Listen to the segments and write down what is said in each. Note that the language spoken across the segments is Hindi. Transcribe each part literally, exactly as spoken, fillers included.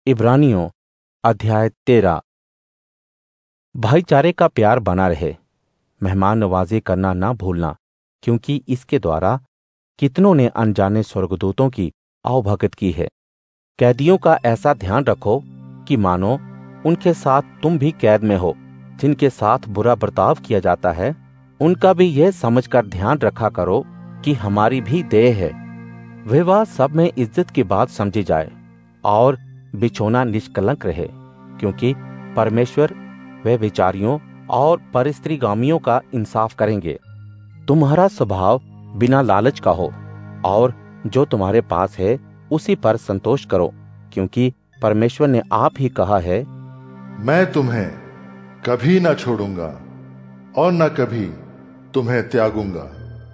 इब्रानियों अध्याय तेरह। भाईचारे का प्यार बना रहे, मेहमान नवाजी करना ना भूलना, क्योंकि इसके द्वारा कितनों ने अनजाने स्वर्गदूतों की आवभगत की है। कैदियों का ऐसा ध्यान रखो कि मानो उनके साथ तुम भी कैद में हो। जिनके साथ बुरा बर्ताव किया जाता है, उनका भी यह समझकर ध्यान रखा करो कि हमारी भी देह है। विवाह सब में इज्जत की बात समझी जाए और बिछोना निष्कलंक रहे, क्योंकि परमेश्वर वे विचारियों और परस्त्रीगामियों का इंसाफ करेंगे। तुम्हारा स्वभाव बिना लालच का हो और जो तुम्हारे पास है उसी पर संतोष करो, क्योंकि परमेश्वर ने आप ही कहा है, मैं तुम्हें कभी न छोड़ूंगा और न कभी तुम्हें त्यागूंगा।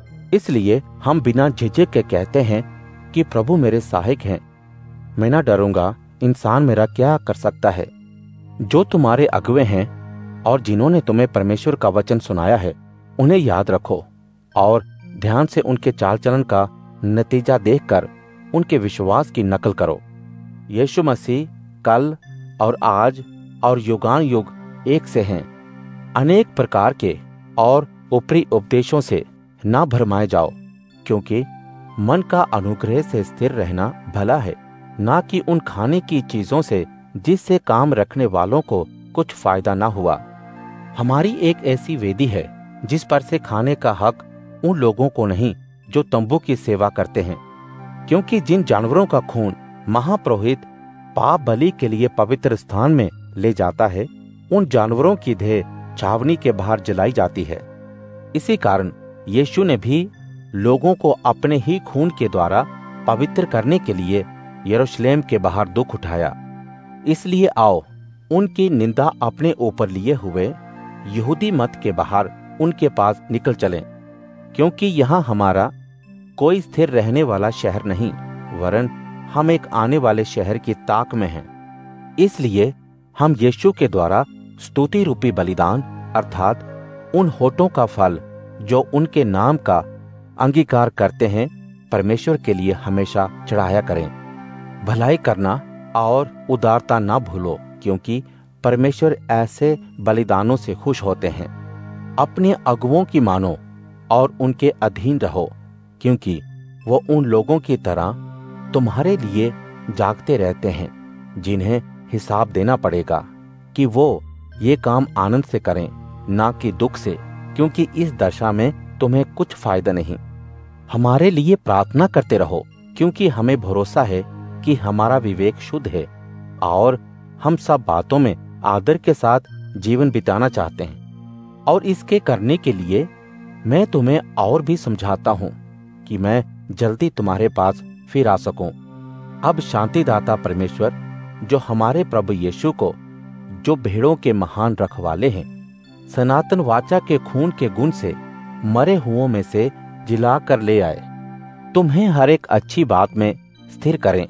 इसलिए हम बिना झिझक के कहते हैं कि प्रभु मेरे सहायक हैं। मैं न डरूंगा, इंसान मेरा क्या कर सकता है। जो तुम्हारे अगुवे हैं और जिन्होंने तुम्हें परमेश्वर का वचन सुनाया है, उन्हें याद रखो और ध्यान से उनके चाल चलन का नतीजा देखकर उनके विश्वास की नकल करो। यीशु मसीह कल और आज और युगान युग एक से हैं। अनेक प्रकार के और ऊपरी उपदेशों से ना भरमाए जाओ, क्योंकि मन का अनुग्रह से स्थिर रहना भला है, ना कि उन खाने की चीजों से जिससे काम रखने वालों को कुछ फायदा ना हुआ। हमारी एक ऐसी वेदी है जिस पर से खाने का हक उन लोगों को नहीं जो तंबू की सेवा करते हैं, क्योंकि जिन जानवरों का खून महापुरोहित पाप बलि के लिए पवित्र स्थान में ले जाता है, उन जानवरों की देह छावनी के बाहर जलाई जाती है। इसी कारण यीशु ने भी लोगों को अपने ही खून के द्वारा पवित्र करने के लिए यरूशलेम के बाहर दुख उठाया। इसलिए आओ, उनकी निंदा अपने ऊपर लिए हुए यहूदी मत के बाहर उनके पास निकल चलें, क्योंकि यहाँ हमारा कोई स्थिर रहने वाला शहर नहीं, वरन हम एक आने वाले शहर की ताक में हैं। इसलिए हम यीशु के द्वारा स्तुति रूपी बलिदान अर्थात उन होठों का फल जो उनके नाम का अंगीकार करते हैं, परमेश्वर के लिए हमेशा चढ़ाया करें। भलाई करना और उदारता ना भूलो, क्योंकि परमेश्वर ऐसे बलिदानों से खुश होते हैं। अपने अगुओं की मानो और उनके अधीन रहो, क्योंकि वो उन लोगों की तरह तुम्हारे लिए जागते रहते हैं जिन्हें हिसाब देना पड़ेगा, कि वो ये काम आनंद से करें, ना कि दुख से, क्योंकि इस दशा में तुम्हें कुछ फायदा नहीं। हमारे लिए प्रार्थना करते रहो, क्योंकि हमें भरोसा है कि हमारा विवेक शुद्ध है और हम सब बातों में आदर के साथ जीवन बिताना चाहते हैं। और इसके करने के लिए मैं तुम्हें और भी समझाता हूँ कि मैं जल्दी तुम्हारे पास फिर आ सकूं। अब शांतिदाता परमेश्वर, जो हमारे प्रभु यीशु को, जो भेड़ों के महान रखवाले हैं, सनातन वाचा के खून के गुण से मरे हुओं में से जिला कर ले आए, तुम्हें हर एक अच्छी बात में स्थिर करें,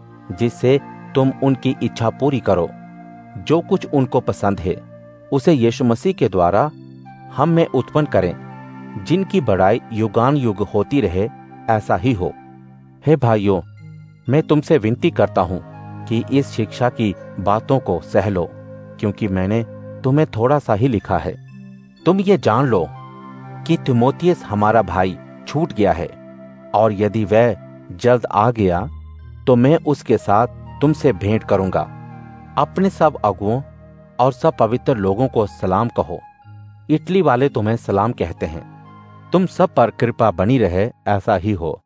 जिससे तुम उनकी इच्छा पूरी करो। जो कुछ उनको पसंद है उसे यीशु मसीह के द्वारा हम में उत्पन्न करें, जिनकी बड़ाई युगान युग होती रहे, ऐसा ही हो। हे भाइयों, मैं तुमसे विनती करता हूँ कि इस शिक्षा की बातों को सह लो, क्योंकि मैंने तुम्हें थोड़ा सा ही लिखा है। तुम ये जान लो कि तीमुथियुस हमारा भाई छूट गया है, और यदि वह जल्द आ गया तो मैं उसके साथ तुमसे भेंट करूंगा। अपने सब अगुओं और सब पवित्र लोगों को सलाम कहो। इटली वाले तुम्हें सलाम कहते हैं। तुम सब पर कृपा बनी रहे, ऐसा ही हो।